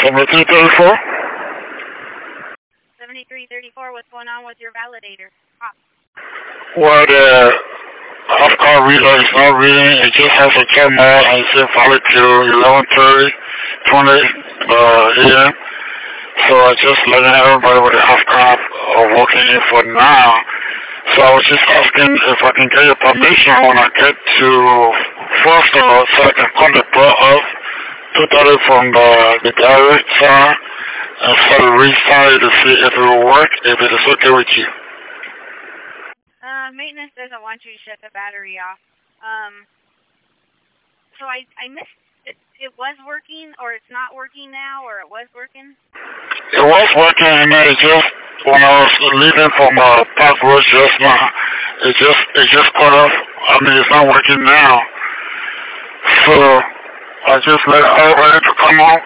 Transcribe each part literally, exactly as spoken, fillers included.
seventy-three thirty-four? seventy-three thirty-four, what's going on with your validator? Ah. Well, the half-car reader is not reading. It just has a timer and it says valid till eleven thirty, twenty uh, a m So I just letting everybody with the half-car are working in for now. So I was just asking if I can get your permission when I get to first of all, so I can cut the door off totally from the, the direct side and start to restart to see if it will work, if it is okay with you. Uh, maintenance doesn't want you to shut the battery off. Um, so I, I missed it. It was working, or it's not working now, or it was working? It was working, and then it just, when I was leaving from uh, Park Road just now, it just, it just cut off. I mean, it's not working now. So, I just let it all ready to come out.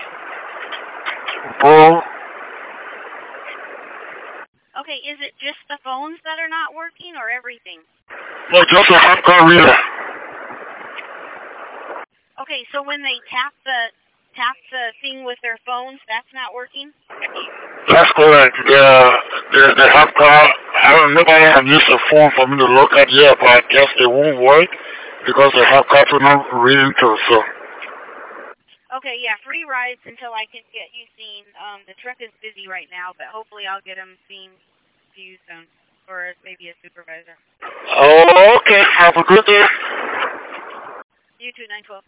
Bro. Okay, is it just the phones that are not working, or everything? No, just a half-car reader. Okay, so when they tap the tap the thing with their phones, that's not working? That's correct. The the, the half-car, I don't know, nobody have used a phone for me to look at yet, but I guess it won't work because the half-car is not reading too, so. Okay, yeah, free rides until I can get you seen. Um, the truck is busy right now, but hopefully I'll get him seen to you soon, or maybe a supervisor. Oh, okay. Have a good day. You too, nine twelve.